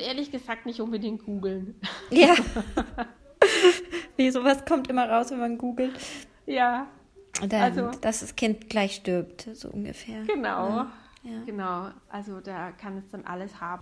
ehrlich gesagt nicht unbedingt googeln. Ja. Wie sowas kommt immer raus, wenn man googelt. Ja. Dann, dass das Kind gleich stirbt, so ungefähr. Genau. Ja. Genau. Also da kann es dann alles haben.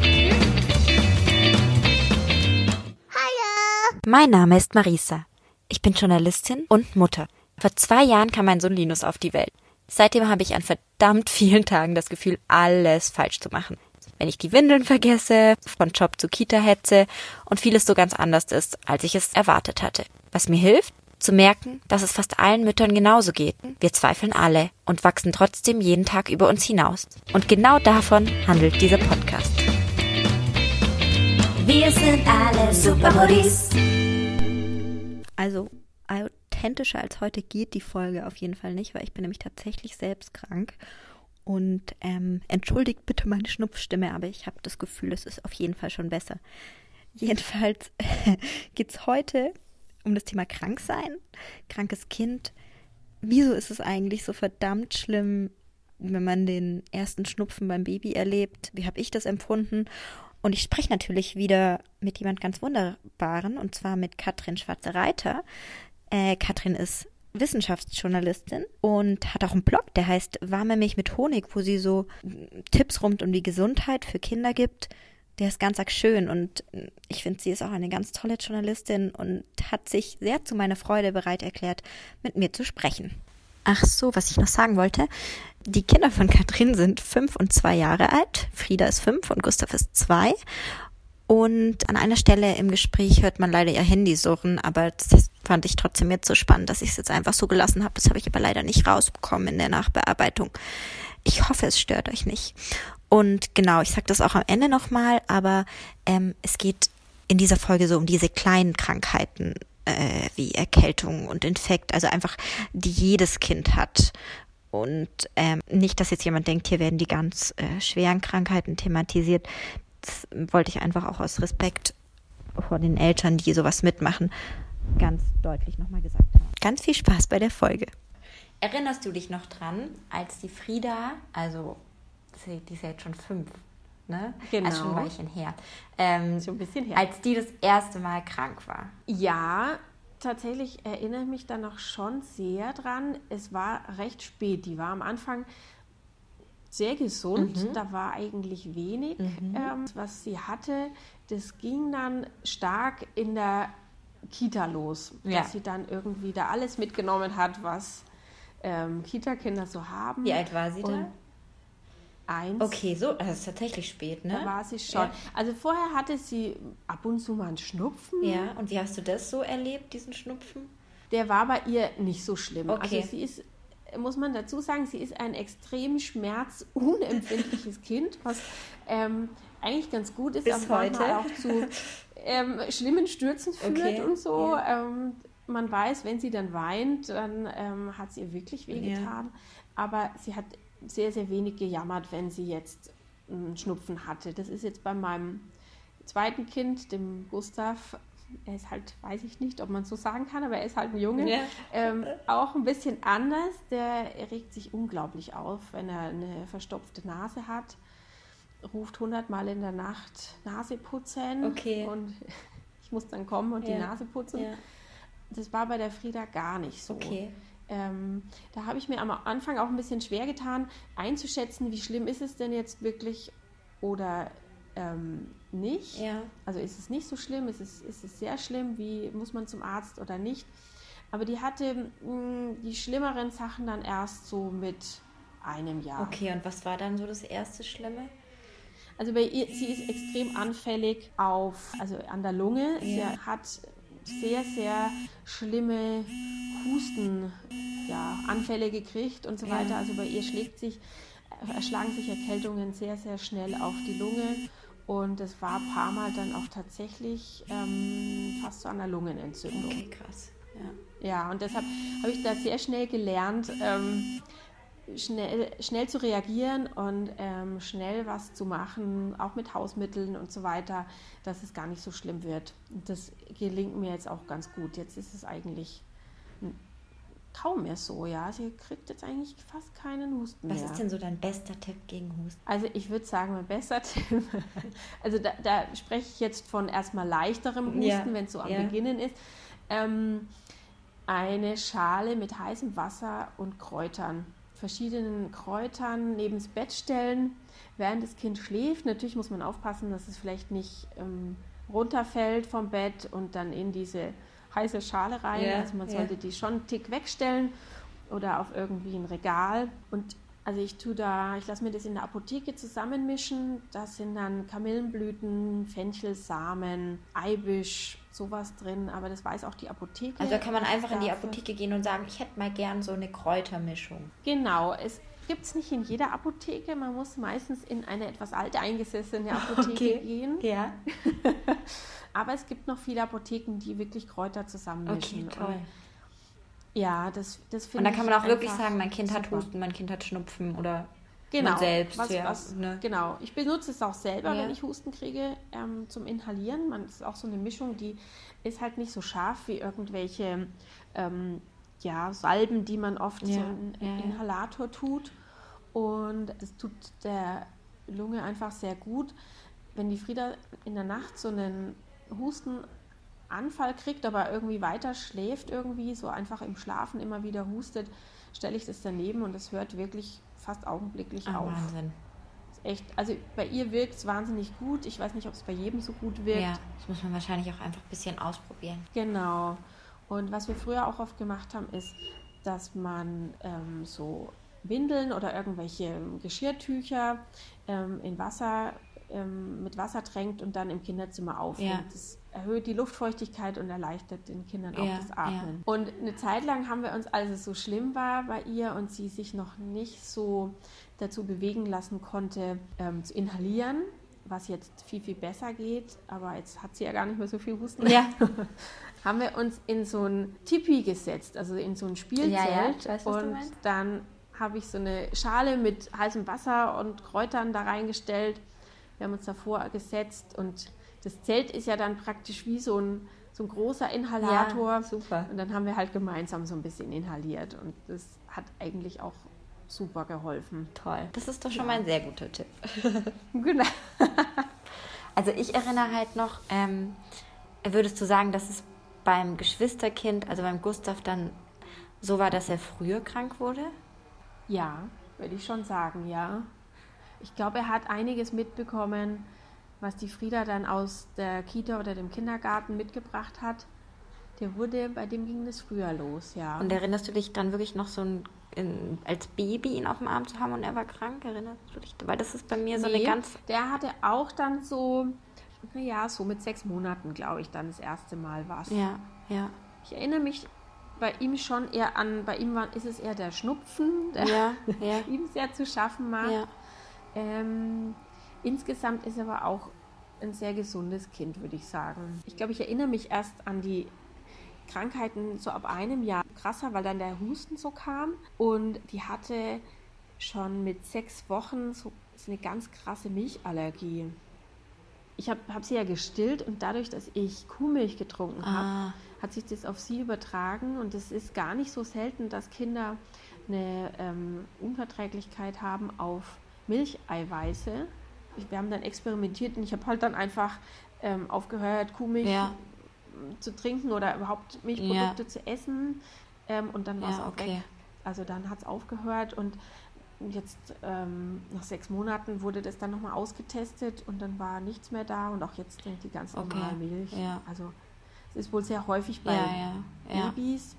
Mein Name ist Marisa. Ich bin Journalistin und Mutter. Vor 2 Jahren kam mein Sohn Linus auf die Welt. Seitdem habe ich an verdammt vielen Tagen das Gefühl, alles falsch zu machen. Wenn ich die Windeln vergesse, von Job zu Kita hetze und vieles so ganz anders ist, als ich es erwartet hatte. Was mir hilft, zu merken, dass es fast allen Müttern genauso geht. Wir zweifeln alle und wachsen trotzdem jeden Tag über uns hinaus. Und genau davon handelt dieser Podcast. Wir sind alle Supermodis. Also authentischer als heute geht die Folge auf jeden Fall nicht, weil ich bin nämlich tatsächlich selbst krank. Und entschuldigt bitte meine Schnupfstimme, aber ich habe das Gefühl, es ist auf jeden Fall schon besser. Jedenfalls geht es heute um das Thema Kranksein, krankes Kind. Wieso ist es eigentlich so verdammt schlimm, wenn man den ersten Schnupfen beim Baby erlebt? Wie habe ich das empfunden? Und ich spreche natürlich wieder mit jemand ganz Wunderbaren, und zwar mit Katrin Schwarze-Reiter. Katrin ist Wissenschaftsjournalistin und hat auch einen Blog, der heißt Warme Milch mit Honig, wo sie so Tipps rund um die Gesundheit für Kinder gibt. Der ist ganz arg schön und ich finde, sie ist auch eine ganz tolle Journalistin und hat sich sehr zu meiner Freude bereit erklärt, mit mir zu sprechen. Ach so, was ich noch sagen wollte. Die Kinder von Katrin sind 5 und 2 Jahre alt. Frieda ist 5 und Gustav ist 2. Und an einer Stelle im Gespräch hört man leider ihr Handy surren, aber das fand ich trotzdem jetzt so spannend, dass ich es jetzt einfach so gelassen habe. Das habe ich aber leider nicht rausbekommen in der Nachbearbeitung. Ich hoffe, es stört euch nicht. Und genau, ich sage das auch am Ende nochmal, aber es geht in dieser Folge so um diese kleinen Krankheiten wie Erkältung und Infekt, also einfach, die jedes Kind hat. Und nicht, dass jetzt jemand denkt, hier werden die ganz schweren Krankheiten thematisiert. Das wollte ich einfach auch aus Respekt vor den Eltern, die sowas mitmachen, ganz deutlich nochmal gesagt haben. Ganz viel Spaß bei der Folge. Erinnerst du dich noch dran, als die Frieda, also die ist ja jetzt schon 5, ne? Genau. Also schon ein Weilchen her. Schon ein bisschen her. Als die das erste Mal krank war. Ja, tatsächlich erinnere ich mich da noch schon sehr dran. Es war recht spät. Die war am Anfang sehr gesund. Da war eigentlich wenig, was sie hatte. Das ging dann stark in der Kita los, dass sie dann irgendwie da alles mitgenommen hat, was Kita-Kinder so haben. Wie alt war sie da? 1. Okay, so, das ist tatsächlich spät, ne? Da war sie schon. Ja. Also vorher hatte sie ab und zu mal einen Schnupfen. Ja, und wie hast du das so erlebt, diesen Schnupfen? Der war bei ihr nicht so schlimm. Okay. Also sie ist, muss man dazu sagen, sie ist ein extrem schmerzunempfindliches Kind, was eigentlich ganz gut ist, bis aber heute manchmal auch zu schlimmen Stürzen führt und so. Ja. Man weiß, wenn sie dann weint, dann hat es ihr wirklich wehgetan. Ja. Aber sie hat sehr, sehr wenig gejammert, wenn sie jetzt einen Schnupfen hatte. Das ist jetzt bei meinem zweiten Kind, dem Gustav, er ist halt, weiß ich nicht, ob man es so sagen kann, aber er ist halt ein Junge, auch ein bisschen anders. Der regt sich unglaublich auf, wenn er eine verstopfte Nase hat, ruft 100-mal in der Nacht Nase putzen und ich muss dann kommen und die Nase putzen. Ja. Das war bei der Frieda gar nicht so. Okay. Da habe ich mir am Anfang auch ein bisschen schwer getan, einzuschätzen, wie schlimm ist es denn jetzt wirklich oder nicht. Ja. Also ist es nicht so schlimm, ist es sehr schlimm, wie muss man zum Arzt oder nicht. Aber die hatte die schlimmeren Sachen dann erst so mit einem Jahr. Okay, und was war dann so das erste Schlimme? Also bei ihr, sie ist extrem anfällig an der Lunge. Ja. Sie hat sehr, sehr schlimme Hustenanfälle gekriegt und so weiter. Also bei ihr erschlagen sich Erkältungen sehr, sehr schnell auf die Lunge. Und es war ein paar Mal dann auch tatsächlich fast zu einer Lungenentzündung. Okay, krass. Ja, und deshalb habe ich da sehr schnell gelernt, schnell zu reagieren und schnell was zu machen, auch mit Hausmitteln und so weiter, dass es gar nicht so schlimm wird. Und das gelingt mir jetzt auch ganz gut. Jetzt ist es eigentlich kaum mehr so, ja. Sie kriegt jetzt eigentlich fast keinen Husten mehr. Was ist denn so dein bester Tipp gegen Husten? Also ich würde sagen, mein bester Tipp, also da spreche ich jetzt von erstmal leichterem Husten, wenn es so am Beginnen ist. Eine Schale mit heißem Wasser und Kräutern, verschiedenen Kräutern neben das Bett stellen, während das Kind schläft. Natürlich muss man aufpassen, dass es vielleicht nicht runterfällt vom Bett und dann in diese heiße Schale rein. Also man sollte die schon einen Tick wegstellen oder auf irgendwie ein Regal. Und also ich lasse mir das in der Apotheke zusammenmischen. Da sind dann Kamillenblüten, Fenchelsamen, Eibisch, sowas drin. Aber das weiß auch die Apotheke. Also da kann man einfach in die Apotheke gehen und sagen, ich hätte mal gern so eine Kräutermischung. Genau, es gibt es nicht in jeder Apotheke. Man muss meistens in eine etwas alte eingesessene Apotheke gehen. Ja. Aber es gibt noch viele Apotheken, die wirklich Kräuter zusammenmischen. Okay, toll. Ja, das finde ich. Und da kann man auch wirklich sagen, mein Kind hat Husten, mein Kind hat Schnupfen oder man selbst. Genau, ich benutze es auch selber, wenn ich Husten kriege, zum Inhalieren. Das ist auch so eine Mischung, die ist halt nicht so scharf wie irgendwelche Salben, die man oft so in Inhalator tut. Und es tut der Lunge einfach sehr gut. Wenn die Frieda in der Nacht so einen Hustenanfall kriegt, aber irgendwie weiter schläft irgendwie, so einfach im Schlafen immer wieder hustet, stelle ich das daneben und es hört wirklich fast augenblicklich auf. Wahnsinn. Ist echt, also bei ihr wirkt es wahnsinnig gut. Ich weiß nicht, ob es bei jedem so gut wirkt. Ja, das muss man wahrscheinlich auch einfach ein bisschen ausprobieren. Genau. Und was wir früher auch oft gemacht haben, ist, dass man so Windeln oder irgendwelche Geschirrtücher in Wasser mit Wasser tränkt und dann im Kinderzimmer aufhängt. Ja. Das erhöht die Luftfeuchtigkeit und erleichtert den Kindern auch das Atmen. Ja. Und eine Zeit lang haben wir uns, als es so schlimm war bei ihr und sie sich noch nicht so dazu bewegen lassen konnte, zu inhalieren, was jetzt viel, viel besser geht, aber jetzt hat sie ja gar nicht mehr so viel Husten. Ja. Haben wir uns in so ein Tipi gesetzt, also in so ein Spielzelt. Weiß, und dann habe ich so eine Schale mit heißem Wasser und Kräutern da reingestellt. Wir haben uns davor gesetzt und das Zelt ist ja dann praktisch wie so ein großer Inhalator. Ja, super. Und dann haben wir halt gemeinsam so ein bisschen inhaliert und das hat eigentlich auch super geholfen. Toll. Das ist doch schon mal ein sehr guter Tipp. Genau. Also ich erinnere halt noch, würdest du sagen, dass es beim Geschwisterkind, also beim Gustav, dann so war, dass er früher krank wurde? Ja, würde ich schon sagen, ja. Ich glaube, er hat einiges mitbekommen, was die Frieda dann aus der Kita oder dem Kindergarten mitgebracht hat. Bei dem ging das früher los, ja. Und erinnerst du dich dann wirklich noch so als Baby ihn auf dem Arm zu haben und er war krank? Erinnerst du dich? Weil das ist bei mir so eine ganz... Der hatte auch dann so mit 6 Monaten, glaube ich, dann das erste Mal was. Ja, ja. Ich erinnere mich bei ihm schon eher an, ist es eher der Schnupfen, der ihm sehr zu schaffen macht. Ja. Insgesamt ist er aber auch ein sehr gesundes Kind, würde ich sagen. Ich glaube, ich erinnere mich erst an die Krankheiten so ab einem Jahr krasser, weil dann der Husten so kam. Und die hatte schon mit 6 Wochen so eine ganz krasse Milchallergie. Ich habe sie ja gestillt und dadurch, dass ich Kuhmilch getrunken habe, hat sich das auf sie übertragen. Und es ist gar nicht so selten, dass Kinder eine Unverträglichkeit haben auf Milcheiweiße. Wir haben dann experimentiert und ich habe halt dann einfach aufgehört, Kuhmilch zu trinken oder überhaupt Milchprodukte zu essen. Und dann war es auch weg. Also dann hat es aufgehört und jetzt nach 6 Monaten wurde das dann nochmal ausgetestet und dann war nichts mehr da und auch jetzt trinkt die ganz normale Milch. Ja. Also es ist wohl sehr häufig bei Babys.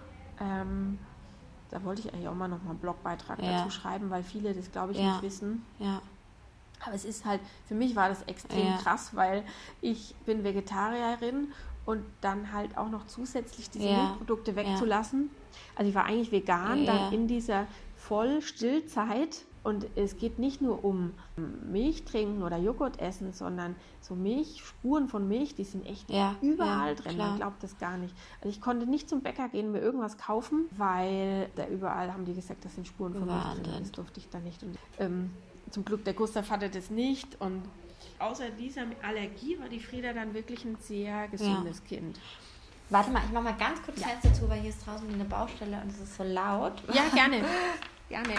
Da wollte ich eigentlich auch mal nochmal einen Blogbeitrag dazu schreiben, weil viele das, glaube ich, nicht wissen. Ja. Aber es ist halt, für mich war das extrem krass, weil ich bin Vegetarierin und dann halt auch noch zusätzlich diese Milchprodukte wegzulassen. Also ich war eigentlich vegan, dann in dieser Vollstillzeit. Und es geht nicht nur um Milch trinken oder Joghurt essen, sondern so Spuren von Milch, die sind echt überall drin. Klar. Man glaubt das gar nicht. Also ich konnte nicht zum Bäcker gehen und mir irgendwas kaufen, weil da überall haben die gesagt, das sind Spuren von Milch drin. Das durfte ich da nicht. Und zum Glück, der Gustav hatte das nicht. Und außer dieser Allergie war die Frieda dann wirklich ein sehr gesundes Kind. Warte mal, ich mache mal ganz kurz Fenster zu, weil hier ist draußen eine Baustelle und es ist so laut. Ja, gerne. Gerne.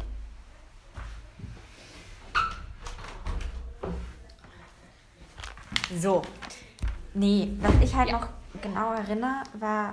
So. Nee, was ich halt noch genau erinnere, war,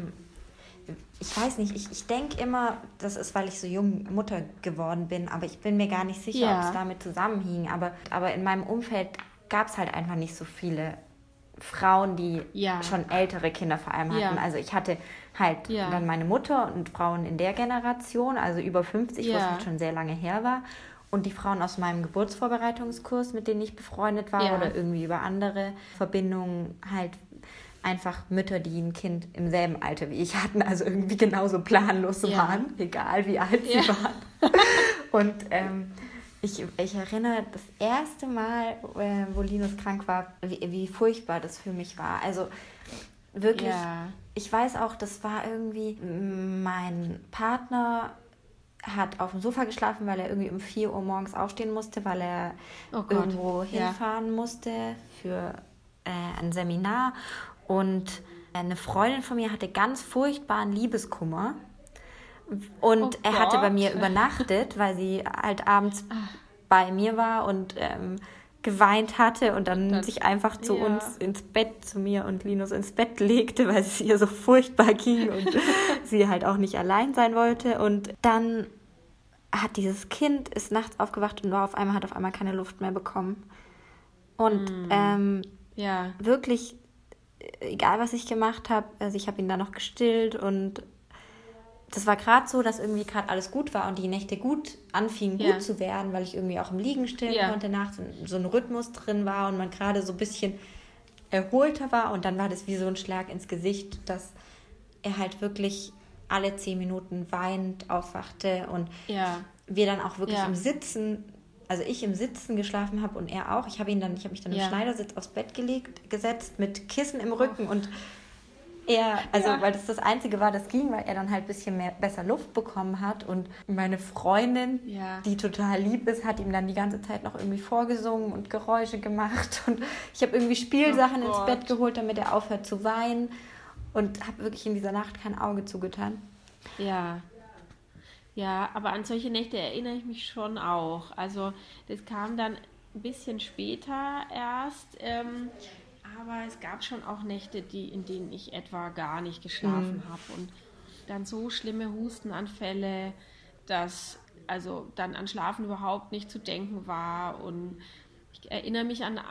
ich weiß nicht, ich denke immer, das ist, weil ich so jung Mutter geworden bin, aber ich bin mir gar nicht sicher, ob es damit zusammenhing. Aber in meinem Umfeld gab es halt einfach nicht so viele Frauen, die schon ältere Kinder vor allem hatten. Also ich hatte halt dann meine Mutter und Frauen in der Generation, also über 50, wo es halt schon sehr lange her war. Und die Frauen aus meinem Geburtsvorbereitungskurs, mit denen ich befreundet war oder irgendwie über andere Verbindungen, halt einfach Mütter, die ein Kind im selben Alter wie ich hatten, also irgendwie genauso planlos waren, egal wie alt sie waren. Und ich erinnere das erste Mal, wo Linus krank war, wie furchtbar das für mich war. Also wirklich, ich weiß auch, das war irgendwie, mein Partner hat auf dem Sofa geschlafen, weil er irgendwie um 4 Uhr morgens aufstehen musste, weil er irgendwo hinfahren musste für ein Seminar. Und eine Freundin von mir hatte ganz furchtbaren Liebeskummer. Und er hatte bei mir übernachtet, weil sie halt abends bei mir war und geweint hatte und dann sich einfach zu uns ins Bett, zu mir und Linus ins Bett legte, weil es ihr so furchtbar ging und sie halt auch nicht allein sein wollte. Und dann hat dieses Kind, ist nachts aufgewacht und hat auf einmal keine Luft mehr bekommen. Und wirklich, egal was ich gemacht habe, also ich habe ihn dann noch gestillt und das war gerade so, dass irgendwie gerade alles gut war und die Nächte gut anfingen, gut zu werden, weil ich irgendwie auch im Liegen stillen konnte nachts und so ein Rhythmus drin war und man gerade so ein bisschen erholter war. Und dann war das wie so ein Schlag ins Gesicht, dass er halt wirklich alle 10 Minuten weinend aufwachte und wir dann auch wirklich im Sitzen, also ich im Sitzen geschlafen habe und er auch. Ich habe mich dann im Schneidersitz aufs Bett gesetzt mit Kissen im Rücken und weil das Einzige war, das ging, weil er dann halt ein bisschen besser Luft bekommen hat. Und meine Freundin, die total lieb ist, hat ihm dann die ganze Zeit noch irgendwie vorgesungen und Geräusche gemacht. Und ich habe irgendwie Spielsachen ins Bett geholt, damit er aufhört zu weinen. Und habe wirklich in dieser Nacht kein Auge zugetan. Ja, aber an solche Nächte erinnere ich mich schon auch. Also das kam dann ein bisschen später erst. Aber es gab schon auch Nächte, in denen ich etwa gar nicht geschlafen habe und dann so schlimme Hustenanfälle, dass also dann an Schlafen überhaupt nicht zu denken war. Und ich erinnere mich an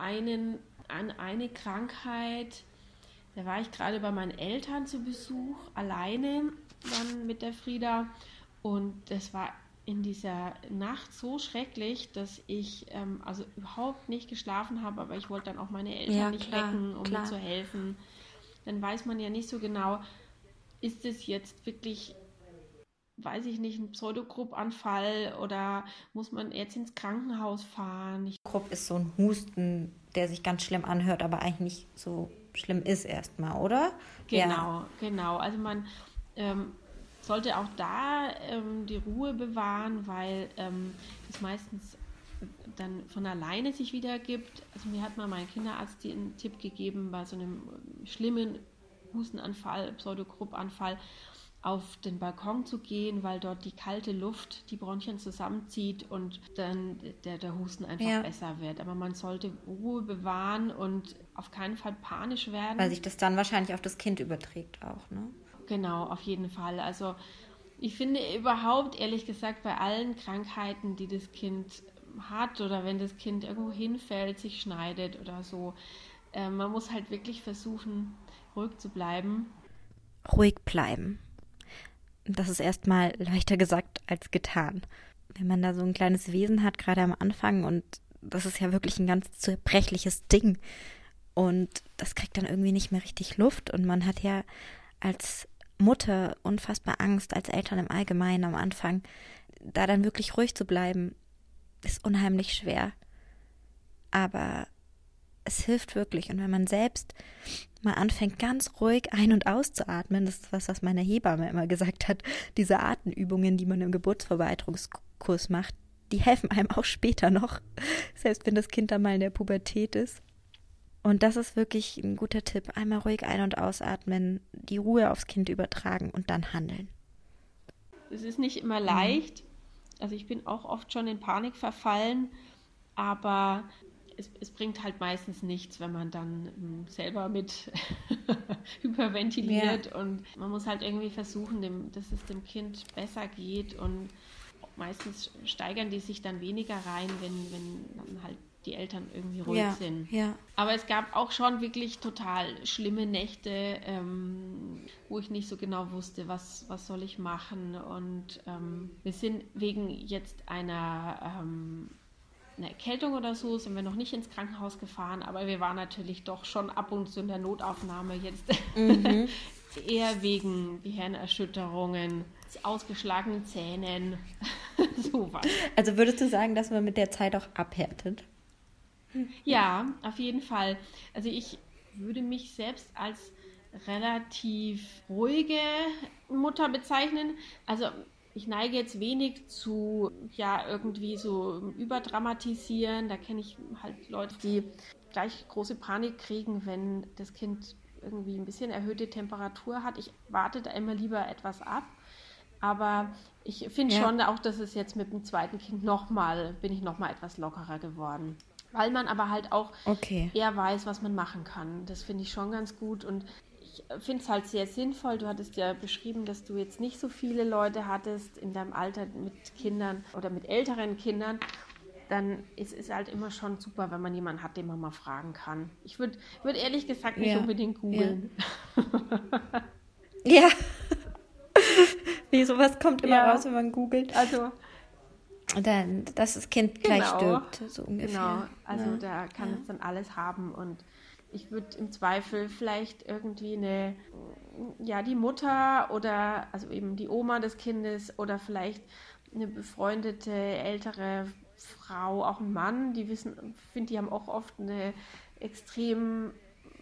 eine Krankheit, da war ich gerade bei meinen Eltern zu Besuch, alleine dann mit der Frieda und das war in dieser Nacht so schrecklich, dass ich also überhaupt nicht geschlafen habe, aber ich wollte dann auch meine Eltern nicht wecken, um mir zu helfen. Dann weiß man ja nicht so genau, ist es jetzt wirklich, weiß ich nicht, ein Pseudogrupp-Anfall oder muss man jetzt ins Krankenhaus fahren? Grupp ist so ein Husten, der sich ganz schlimm anhört, aber eigentlich nicht so schlimm ist erstmal, oder? Genau. Also man sollte auch da die Ruhe bewahren, weil das meistens dann von alleine sich wieder gibt. Also mir hat mal mein Kinderarzt den Tipp gegeben, bei so einem schlimmen Hustenanfall, Pseudogruppanfall, auf den Balkon zu gehen, weil dort die kalte Luft die Bronchien zusammenzieht und dann der Husten einfach besser wird. Aber man sollte Ruhe bewahren und auf keinen Fall panisch werden. Weil sich das dann wahrscheinlich auf das Kind überträgt auch, ne? Genau, auf jeden Fall. Also ich finde überhaupt, ehrlich gesagt, bei allen Krankheiten, die das Kind hat oder wenn das Kind irgendwo hinfällt, sich schneidet oder so, man muss halt wirklich versuchen, ruhig zu bleiben. Ruhig bleiben. Das ist erstmal leichter gesagt als getan. Wenn man da so ein kleines Wesen hat, gerade am Anfang, und das ist ja wirklich ein ganz zerbrechliches Ding und das kriegt dann irgendwie nicht mehr richtig Luft und man hat ja als Mutter unfassbar Angst, als Eltern im Allgemeinen am Anfang, da dann wirklich ruhig zu bleiben, ist unheimlich schwer. Aber es hilft wirklich. Und wenn man selbst mal anfängt, ganz ruhig ein- und auszuatmen, das ist was meine Hebamme immer gesagt hat, diese Atemübungen, die man im Geburtsvorbereitungskurs macht, die helfen einem auch später noch, selbst wenn das Kind dann mal in der Pubertät ist. Und das ist wirklich ein guter Tipp. Einmal ruhig ein- und ausatmen, die Ruhe aufs Kind übertragen und dann handeln. Es ist nicht immer leicht. Also ich bin auch oft schon in Panik verfallen, aber es bringt halt meistens nichts, wenn man dann selber mit hyperventiliert und man muss halt irgendwie versuchen, dass es dem Kind besser geht und meistens steigern die sich dann weniger rein, wenn dann halt die Eltern irgendwie ruhig sind. Ja. Aber es gab auch schon wirklich total schlimme Nächte, wo ich nicht so genau wusste, was soll ich machen. Und wir sind wegen jetzt einer Erkältung oder so, sind wir noch nicht ins Krankenhaus gefahren, aber wir waren natürlich doch schon ab und zu in der Notaufnahme jetzt eher wegen Gehirnerschütterungen, ausgeschlagenen Zähnen, sowas. Also würdest du sagen, dass man mit der Zeit auch abhärtet? Ja, auf jeden Fall. Also ich würde mich selbst als relativ ruhige Mutter bezeichnen. Also ich neige jetzt wenig zu, irgendwie so überdramatisieren. Da kenne ich halt Leute, die gleich große Panik kriegen, wenn das Kind irgendwie ein bisschen erhöhte Temperatur hat. Ich warte da immer lieber etwas ab. Aber ich finde schon auch, dass es jetzt mit dem zweiten Kind bin ich noch mal etwas lockerer geworden. Weil man aber halt auch eher weiß, was man machen kann. Das finde ich schon ganz gut und ich finde es halt sehr sinnvoll. Du hattest ja beschrieben, dass du jetzt nicht so viele Leute hattest in deinem Alter mit Kindern oder mit älteren Kindern. Dann ist es halt immer schon super, wenn man jemanden hat, den man mal fragen kann. Ich würd ehrlich gesagt nicht unbedingt googeln. Ja. Nee, sowas kommt immer raus, wenn man googelt. Also dann, dass das Kind gleich stirbt, so ungefähr. Genau, also da kann es dann alles haben und ich würde im Zweifel vielleicht irgendwie die Mutter oder also eben die Oma des Kindes oder vielleicht eine befreundete ältere Frau, auch ein Mann, die haben auch oft eine extrem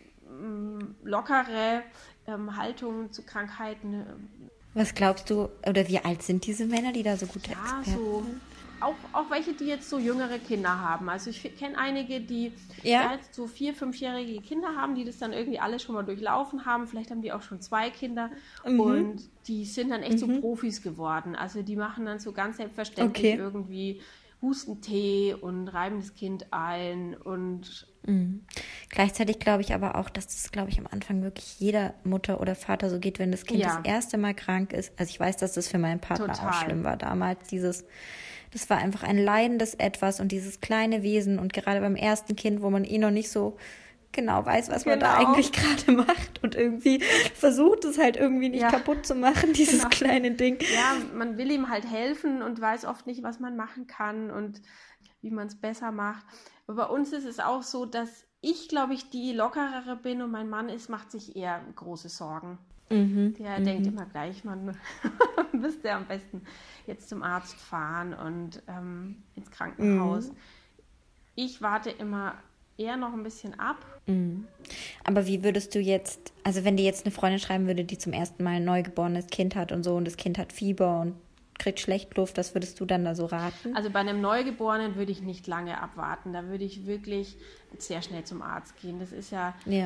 lockere Haltung zu Krankheiten. Was glaubst du, oder wie alt sind diese Männer, die da so gute Experten sind? Auch welche, die jetzt so jüngere Kinder haben. Also ich kenne einige, die jetzt so 4-, 5-jährige Kinder haben, die das dann irgendwie alles schon mal durchlaufen haben. Vielleicht haben die auch schon 2 Kinder und die sind dann echt so Profis geworden. Also die machen dann so ganz selbstverständlich irgendwie Hustentee und reiben das Kind ein und Gleichzeitig glaube ich aber auch, dass das, glaube ich, am Anfang wirklich jeder Mutter oder Vater so geht, wenn das Kind das erste Mal krank ist. Also ich weiß, dass das für meinen Partner auch schlimm war damals. Das war einfach ein leidendes Etwas und dieses kleine Wesen und gerade beim ersten Kind, wo man noch nicht so genau weiß, was man da eigentlich gerade macht und irgendwie versucht es halt irgendwie nicht kaputt zu machen, dieses kleine Ding. Ja, man will ihm halt helfen und weiß oft nicht, was man machen kann und wie man es besser macht. Aber bei uns ist es auch so, dass ich, glaube ich, die lockerere bin und mein Mann macht sich eher große Sorgen. Der denkt immer gleich, man müsste am besten jetzt zum Arzt fahren und ins Krankenhaus. Ich warte immer eher noch ein bisschen ab. Aber wie würdest du jetzt, also wenn dir jetzt eine Freundin schreiben würde, die zum ersten Mal ein neugeborenes Kind hat und so und das Kind hat Fieber und kriegt schlecht Luft, was würdest du dann da so raten? Also bei einem Neugeborenen würde ich nicht lange abwarten. Da würde ich wirklich sehr schnell zum Arzt gehen. Das ist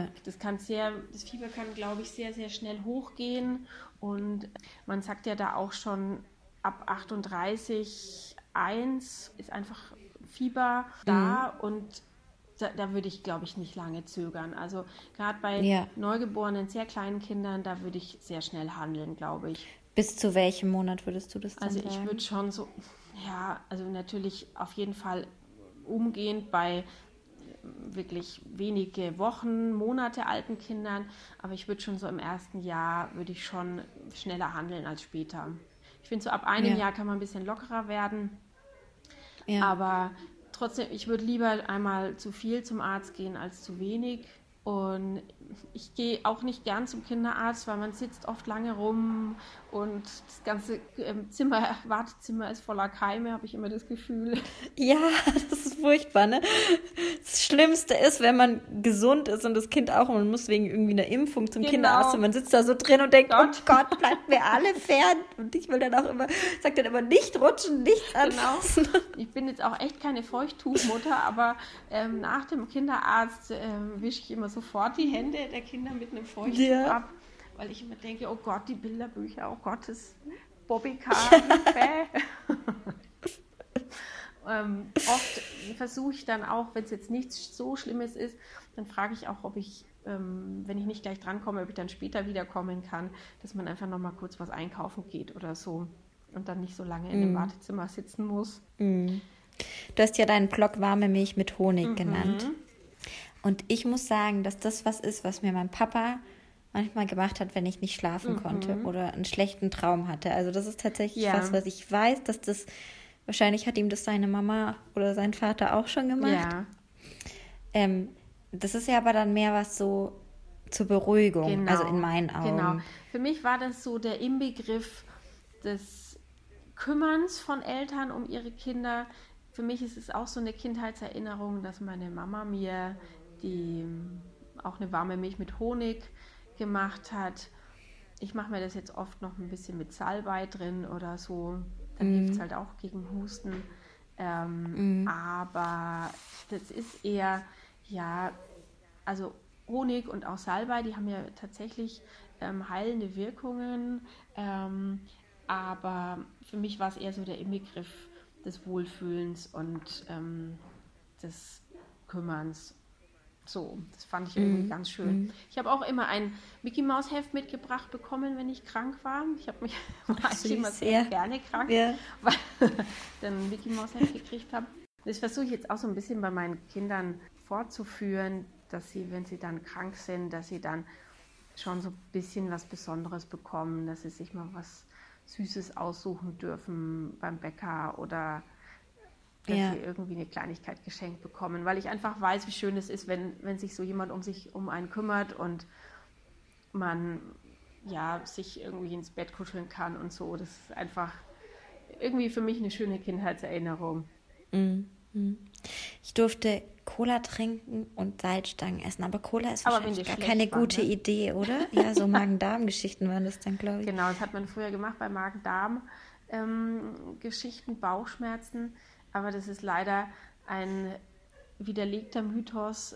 das Fieber kann, glaube ich, sehr, sehr schnell hochgehen. Und man sagt ja da auch schon, ab 38,1 ist einfach Fieber da und da würde ich, glaube ich, nicht lange zögern. Also gerade bei neugeborenen, sehr kleinen Kindern, da würde ich sehr schnell handeln, glaube ich. Bis zu welchem Monat würdest du das dann sagen? Also ich würde schon so, also natürlich auf jeden Fall umgehend bei wirklich wenige Wochen, Monate alten Kindern, aber ich würde schon so im ersten Jahr, würde ich schon schneller handeln als später. Ich finde, so ab einem Jahr kann man ein bisschen lockerer werden, aber trotzdem, ich würde lieber einmal zu viel zum Arzt gehen als zu wenig. Und ich gehe auch nicht gern zum Kinderarzt, weil man sitzt oft lange rum und das ganze Wartezimmer ist voller Keime, habe ich immer das Gefühl. Ja, das ist furchtbar, ne? Das Schlimmste ist, wenn man gesund ist und das Kind auch und man muss wegen irgendwie einer Impfung zum Kinderarzt und man sitzt da so drin und denkt, oh Gott, bleibt mir alle fern. Und ich will dann auch immer, sag dann immer, nicht rutschen, nichts anfassen. Genau. Ich bin jetzt auch echt keine Feuchttuchmutter, aber nach dem Kinderarzt wische ich immer sofort die Hände der Kinder mit einem Feuchttuch ab, weil ich immer denke, oh Gott, die Bilderbücher, oh Gott, das Bobbycar, oft versuche ich dann auch, wenn es jetzt nichts so Schlimmes ist, dann frage ich auch, ob ich, wenn ich nicht gleich drankomme, ob ich dann später wiederkommen kann, dass man einfach nochmal kurz was einkaufen geht oder so und dann nicht so lange in dem Wartezimmer sitzen muss. Du hast ja deinen Blog Warme Milch mit Honig genannt. Und ich muss sagen, dass das was ist, was mir mein Papa manchmal gemacht hat, wenn ich nicht schlafen konnte oder einen schlechten Traum hatte. Also das ist tatsächlich was ich weiß, dass das, wahrscheinlich hat ihm das seine Mama oder sein Vater auch schon gemacht. Ja. Das ist ja aber dann mehr was so zur Beruhigung, also in meinen Augen. Genau. Für mich war das so der Inbegriff des Kümmerns von Eltern um ihre Kinder. Für mich ist es auch so eine Kindheitserinnerung, dass meine Mama mir auch eine warme Milch mit Honig gemacht hat. Ich mache mir das jetzt oft noch ein bisschen mit Salbei drin oder so. Dann hilft es halt auch gegen Husten. Aber das ist eher, also Honig und auch Salbei, die haben ja tatsächlich heilende Wirkungen. Aber für mich war es eher so der Inbegriff des Wohlfühlens und des Kümmerns. So, das fand ich irgendwie ganz schön. Ich habe auch immer ein Mickey-Maus-Heft mitgebracht bekommen, wenn ich krank war. Ich habe mich immer sehr gerne krank, weil ich dann ein Mickey-Maus-Heft gekriegt habe. Das versuche ich jetzt auch so ein bisschen bei meinen Kindern fortzuführen, dass sie, wenn sie dann krank sind, dass sie dann schon so ein bisschen was Besonderes bekommen, dass sie sich mal was Süßes aussuchen dürfen beim Bäcker oder dass sie irgendwie eine Kleinigkeit geschenkt bekommen, weil ich einfach weiß, wie schön es ist, wenn sich so jemand um einen kümmert und man sich irgendwie ins Bett kuscheln kann und so. Das ist einfach irgendwie für mich eine schöne Kindheitserinnerung. Ich durfte Cola trinken und Salzstangen essen, aber Cola ist wahrscheinlich gar keine gute Idee, oder? Ja, so Magen-Darm-Geschichten waren das dann, glaube ich. Genau, das hat man früher gemacht bei Magen-Darm-Geschichten, Bauchschmerzen. Aber das ist leider ein widerlegter Mythos.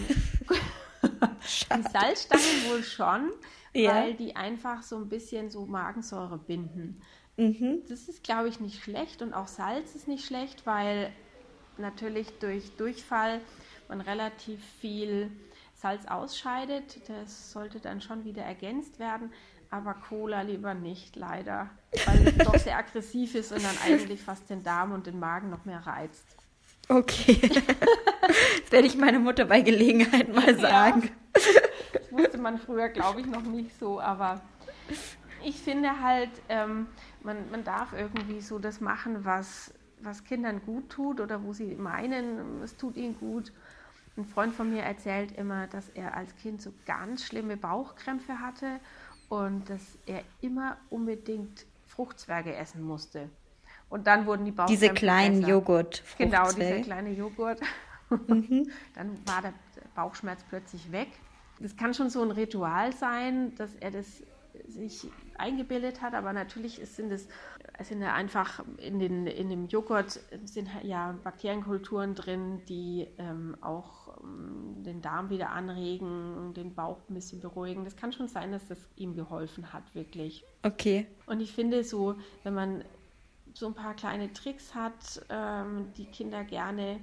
Die Salzstangen wohl schon, weil die einfach so ein bisschen so Magensäure binden. Das ist, glaube ich, nicht schlecht und auch Salz ist nicht schlecht, weil natürlich durch Durchfall man relativ viel Salz ausscheidet. Das sollte dann schon wieder ergänzt werden. Aber Cola lieber nicht, leider, weil es doch sehr aggressiv ist und dann eigentlich fast den Darm und den Magen noch mehr reizt. Okay, das werde ich meiner Mutter bei Gelegenheit mal sagen. Ja, das wusste man früher, glaube ich, noch nicht so, aber ich finde halt, man darf irgendwie so das machen, was Kindern gut tut oder wo sie meinen, es tut ihnen gut. Ein Freund von mir erzählt immer, dass er als Kind so ganz schlimme Bauchkrämpfe hatte und dass er immer unbedingt Fruchtzwerge essen musste. Und dann wurden die Bauchkrämpfe diese kleinen Joghurt. Genau, dieser kleine Joghurt. Dann war der Bauchschmerz plötzlich weg. Das kann schon so ein Ritual sein, dass er das sich eingebildet hat, aber natürlich sind ja einfach in dem Joghurt sind ja Bakterienkulturen drin, die auch den Darm wieder anregen und den Bauch ein bisschen beruhigen. Das kann schon sein, dass das ihm geholfen hat, wirklich. Okay. Und ich finde so, wenn man so ein paar kleine Tricks hat, die Kinder gerne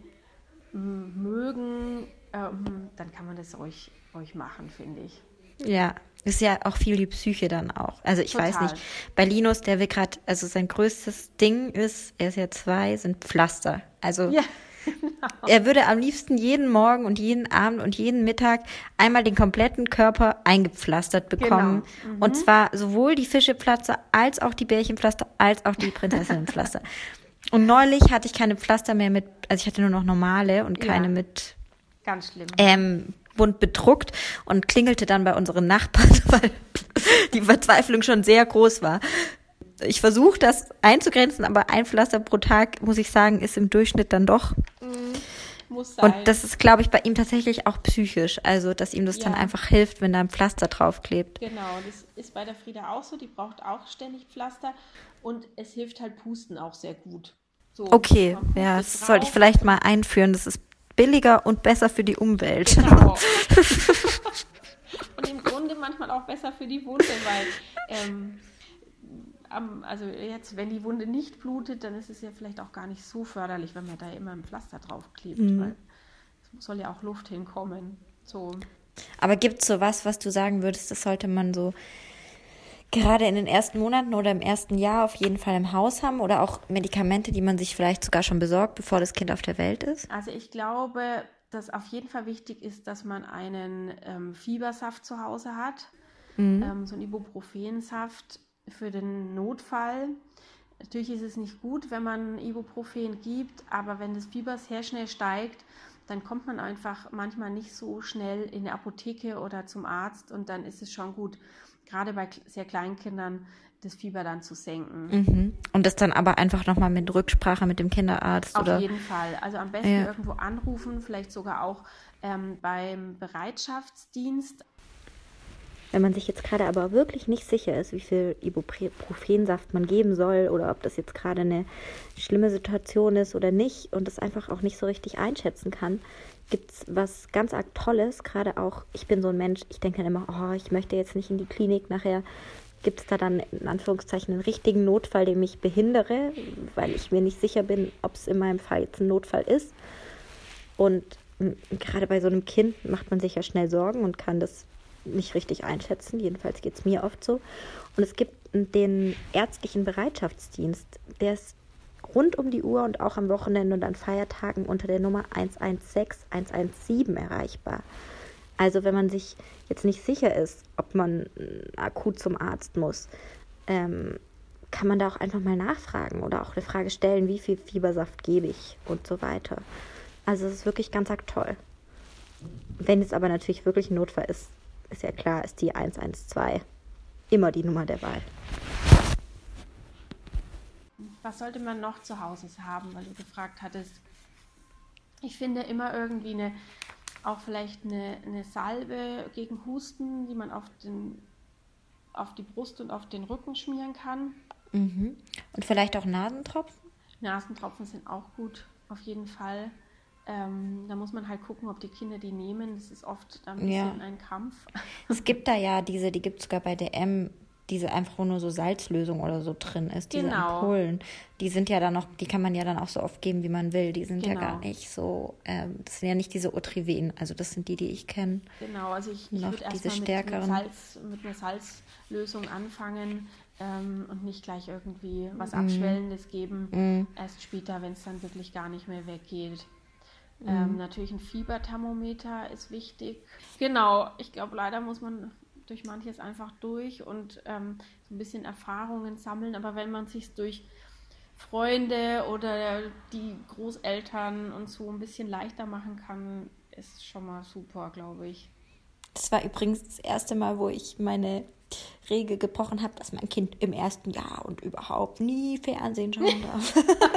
mögen, dann kann man das ruhig machen, finde ich. Ja, ist ja auch viel die Psyche dann auch. Also ich weiß nicht, bei Linus, der will gerade, also sein größtes Ding ist, er ist ja 2, sind Pflaster. Also er würde am liebsten jeden Morgen und jeden Abend und jeden Mittag einmal den kompletten Körper eingepflastert bekommen. Genau. Und zwar sowohl die Fischepflaster als auch die Bärchenpflaster als auch die Prinzessinnenpflaster. Und neulich hatte ich keine Pflaster mehr mit, also ich hatte nur noch normale und keine mit ganz schlimm. Bunt bedruckt und klingelte dann bei unseren Nachbarn, weil die Verzweiflung schon sehr groß war. ich versuche das einzugrenzen, aber ein Pflaster pro Tag, muss ich sagen, ist im Durchschnitt dann doch. Muss sein. Und das ist, glaube ich, bei ihm tatsächlich auch psychisch. Also, dass ihm das dann einfach hilft, wenn da ein Pflaster draufklebt. Genau, das ist bei der Frieda auch so. Die braucht auch ständig Pflaster. Und es hilft halt Pusten auch sehr gut. So, okay, ja, das sollte ich vielleicht mal einführen. Das ist billiger und besser für die Umwelt. Genau. Und im Grunde manchmal auch besser für die Wunde, weil also jetzt, wenn die Wunde nicht blutet, dann ist es ja vielleicht auch gar nicht so förderlich, wenn man da immer ein Pflaster draufklebt, weil es soll ja auch Luft hinkommen. So. Aber gibt es so was du sagen würdest, das sollte man so gerade in den ersten Monaten oder im ersten Jahr auf jeden Fall im Haus haben oder auch Medikamente, die man sich vielleicht sogar schon besorgt, bevor das Kind auf der Welt ist? Also ich glaube, dass auf jeden Fall wichtig ist, dass man einen Fiebersaft zu Hause hat, so einen Ibuprofensaft für den Notfall. Natürlich ist es nicht gut, wenn man Ibuprofen gibt, aber wenn das Fieber sehr schnell steigt, dann kommt man einfach manchmal nicht so schnell in die Apotheke oder zum Arzt und dann ist es schon gut, gerade bei sehr kleinen Kindern, das Fieber dann zu senken. Und das dann aber einfach nochmal mit Rücksprache mit dem Kinderarzt? Auf jeden Fall. Also am besten irgendwo anrufen, vielleicht sogar auch beim Bereitschaftsdienst. Wenn man sich jetzt gerade aber wirklich nicht sicher ist, wie viel Ibuprofensaft man geben soll oder ob das jetzt gerade eine schlimme Situation ist oder nicht und das einfach auch nicht so richtig einschätzen kann, gibt es was ganz arg Tolles, gerade auch, ich bin so ein Mensch, ich denke dann immer, oh, ich möchte jetzt nicht in die Klinik, nachher gibt es da dann in Anführungszeichen einen richtigen Notfall, der mich behindere, weil ich mir nicht sicher bin, ob es in meinem Fall jetzt ein Notfall ist. Und gerade bei so einem Kind macht man sich ja schnell Sorgen und kann das nicht richtig einschätzen, jedenfalls geht es mir oft so. Und es gibt den ärztlichen Bereitschaftsdienst, der ist rund um die Uhr und auch am Wochenende und an Feiertagen unter der Nummer 116 117 erreichbar. Also wenn man sich jetzt nicht sicher ist, ob man akut zum Arzt muss, kann man da auch einfach mal nachfragen oder auch eine Frage stellen, wie viel Fiebersaft gebe ich und so weiter. Also es ist wirklich ganz arg toll. Wenn es aber natürlich wirklich ein Notfall ist, ist ja klar, ist die 112 immer die Nummer der Wahl. Was sollte man noch zu Hause haben, weil du gefragt hattest? Ich finde immer irgendwie auch vielleicht eine Salbe gegen Husten, die man auf die Brust und auf den Rücken schmieren kann. Und vielleicht auch Nasentropfen? Nasentropfen sind auch gut, auf jeden Fall. Da muss man halt gucken, ob die Kinder die nehmen. Das ist oft dann ein bisschen ein Kampf. Es gibt da ja die gibt es sogar bei DM, diese einfach wo nur so Salzlösung oder so drin ist, diese Ampullen. Die sind ja dann noch, die kann man ja dann auch so oft geben, wie man will. Die sind ja gar nicht so, das sind ja nicht diese Otrivin, also das sind die ich kenne. Genau, also ich würde erstmal mit einer Salzlösung anfangen und nicht gleich irgendwie was Abschwellendes geben. Erst später, wenn es dann wirklich gar nicht mehr weggeht. Natürlich ein Fieberthermometer ist wichtig. Genau, ich glaube, leider muss man durch manches einfach durch und so ein bisschen Erfahrungen sammeln. Aber wenn man sich durch Freunde oder die Großeltern und so ein bisschen leichter machen kann, ist schon mal super, glaube ich. Das war übrigens das erste Mal, wo ich meine Regel gebrochen habe, dass mein Kind im ersten Jahr und überhaupt nie Fernsehen schauen darf.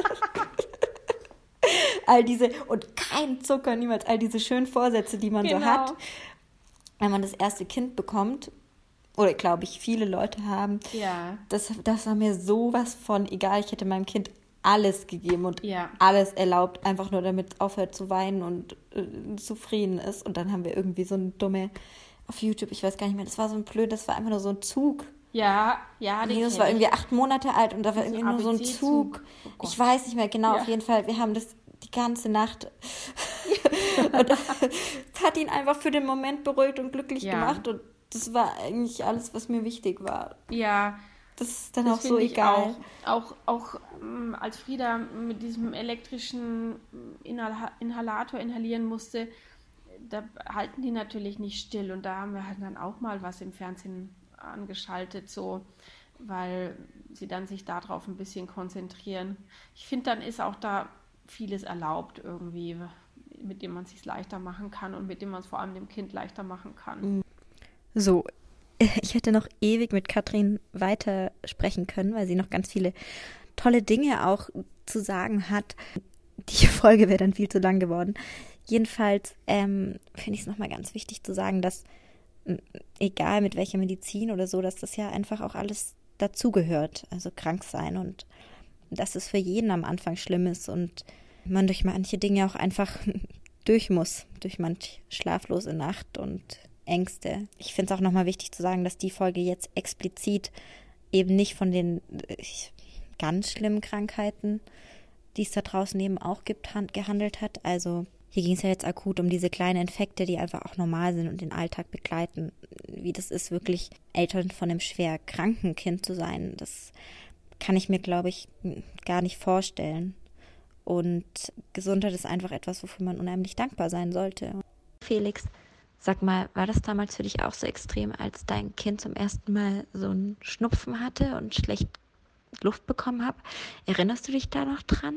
Und kein Zucker, niemals, all diese schönen Vorsätze, die man so hat, wenn man das erste Kind bekommt, oder glaube ich, viele Leute haben, das war mir sowas von egal. Ich hätte meinem Kind alles gegeben und alles erlaubt, einfach nur damit es aufhört zu weinen und zufrieden ist. Und dann haben wir irgendwie so eine dumme, auf YouTube, ich weiß gar nicht mehr, das war so ein blöd, das war einfach nur so ein Zug. Das war irgendwie 8 Monate alt und da war irgendwie nur so ein Zug. Oh, ich weiß nicht mehr genau, auf jeden Fall, wir haben das die ganze Nacht und das hat ihn einfach für den Moment beruhigt und glücklich gemacht und das war eigentlich alles, was mir wichtig war. Ja. Das ist dann auch so egal. Auch als Frieda mit diesem elektrischen Inhalator inhalieren musste, da halten die natürlich nicht still und da haben wir halt dann auch mal was im Fernsehen angeschaltet, so, weil sie dann sich darauf ein bisschen konzentrieren. Ich finde, dann ist auch da vieles erlaubt irgendwie, mit dem man es sich leichter machen kann und mit dem man es vor allem dem Kind leichter machen kann. So, Ich hätte noch ewig mit Katrin weiter sprechen können, weil sie noch ganz viele tolle Dinge auch zu sagen hat. Die Folge wäre dann viel zu lang geworden. Jedenfalls finde ich es nochmal ganz wichtig zu sagen, dass egal mit welcher Medizin oder so, dass das ja einfach auch alles dazugehört. Also krank sein und dass es für jeden am Anfang schlimm ist und man durch manche Dinge auch einfach durch muss. Durch manch schlaflose Nacht und Ängste. Ich finde es auch nochmal wichtig zu sagen, dass die Folge jetzt explizit eben nicht von den ganz schlimmen Krankheiten, die es da draußen eben auch gibt, gehandelt hat. Also hier ging es ja jetzt akut um diese kleinen Infekte, die einfach auch normal sind und den Alltag begleiten. Wie das ist, wirklich Eltern von einem schwer kranken Kind zu sein, das kann ich mir, glaube ich, gar nicht vorstellen. Und Gesundheit ist einfach etwas, wofür man unheimlich dankbar sein sollte. Felix, sag mal, war das damals für dich auch so extrem, als dein Kind zum ersten Mal so einen Schnupfen hatte und schlecht Luft bekommen hat? Erinnerst du dich da noch dran?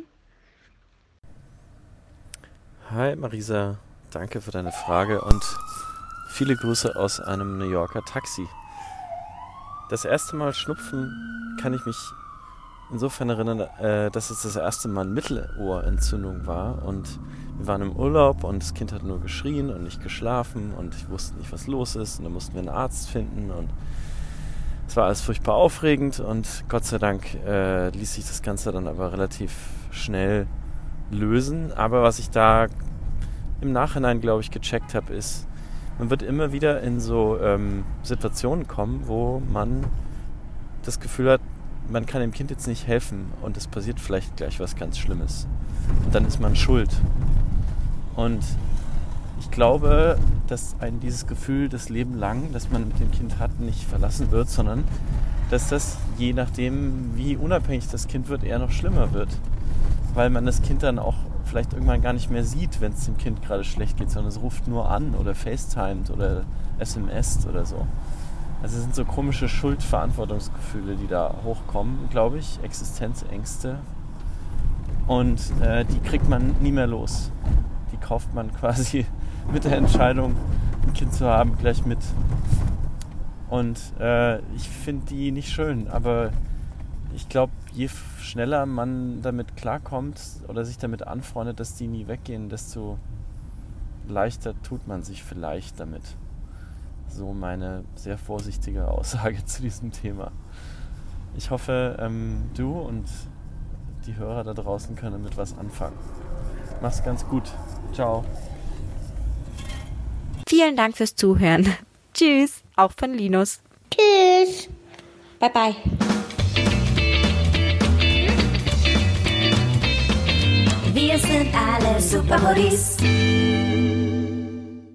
Hi Marisa, danke für deine Frage und viele Grüße aus einem New Yorker Taxi. Das erste Mal Schnupfen kann ich mich insofern erinnern, dass es das erste Mal Mittelohrentzündung war und wir waren im Urlaub und das Kind hat nur geschrien und nicht geschlafen und ich wusste nicht, was los ist und dann mussten wir einen Arzt finden und es war alles furchtbar aufregend und Gott sei Dank ließ sich das Ganze dann aber relativ schnell lösen. Aber was ich da im Nachhinein, glaube ich, gecheckt habe, ist, man wird immer wieder in so Situationen kommen, wo man das Gefühl hat, man kann dem Kind jetzt nicht helfen und es passiert vielleicht gleich was ganz Schlimmes. Und dann ist man schuld. Und ich glaube, dass einen dieses Gefühl das Leben lang, das man mit dem Kind hat, nicht verlassen wird, sondern dass das, je nachdem, wie unabhängig das Kind wird, eher noch schlimmer wird. Weil man das Kind dann auch vielleicht irgendwann gar nicht mehr sieht, wenn es dem Kind gerade schlecht geht, sondern es ruft nur an oder FaceTimet oder SMSt oder so. Also es sind so komische Schuldverantwortungsgefühle, die da hochkommen, glaube ich, Existenzängste. Und die kriegt man nie mehr los. Die kauft man quasi mit der Entscheidung, ein Kind zu haben, gleich mit. Und ich finde die nicht schön, aber ich glaube, je schneller man damit klarkommt oder sich damit anfreundet, dass die nie weggehen, desto leichter tut man sich vielleicht damit. So meine sehr vorsichtige Aussage zu diesem Thema. Ich hoffe, du und die Hörer da draußen können damit was anfangen. Mach's ganz gut. Ciao. Vielen Dank fürs Zuhören. Tschüss, auch von Linus. Tschüss. Bye bye. Wir sind alle Super Hoodies.